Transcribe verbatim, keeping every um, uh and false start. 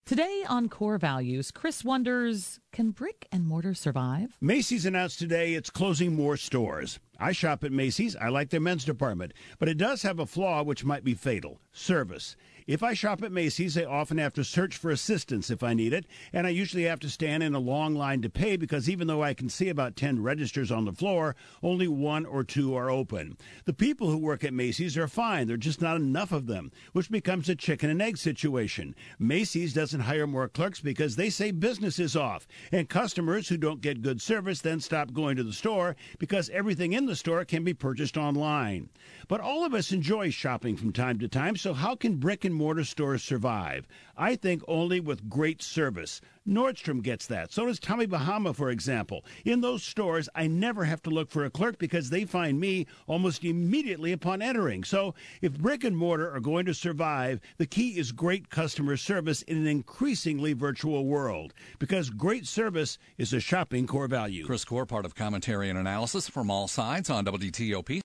Today on Core Values, Chris wonders, can brick and mortar survive? Macy's announced today it's closing more stores. I shop at Macy's. I like their men's department. But it does have a flaw which might be fatal: service. If I shop at Macy's, I often have to search for assistance if I need it, and I usually have to stand in a long line to pay because even though I can see about ten registers on the floor, only one or two are open. The people who work at Macy's are fine. There are just not enough of them, which becomes a chicken and egg situation. Macy's doesn't hire more clerks because they say business is off, and customers who don't get good service then stop going to the store because everything in the store can be purchased online. But all of us enjoy shopping from time to time, so how can brick and mortar stores survive? I think only with great service. Nordstrom gets that. So does Tommy Bahama, for example. In those stores, I never have to look for a clerk because they find me almost immediately upon entering. So if brick and mortar are going to survive, the key is great customer service in an increasingly virtual world, because great service is a shopping core value. Chris Core, part of Commentary and Analysis from All Sides on W T O P.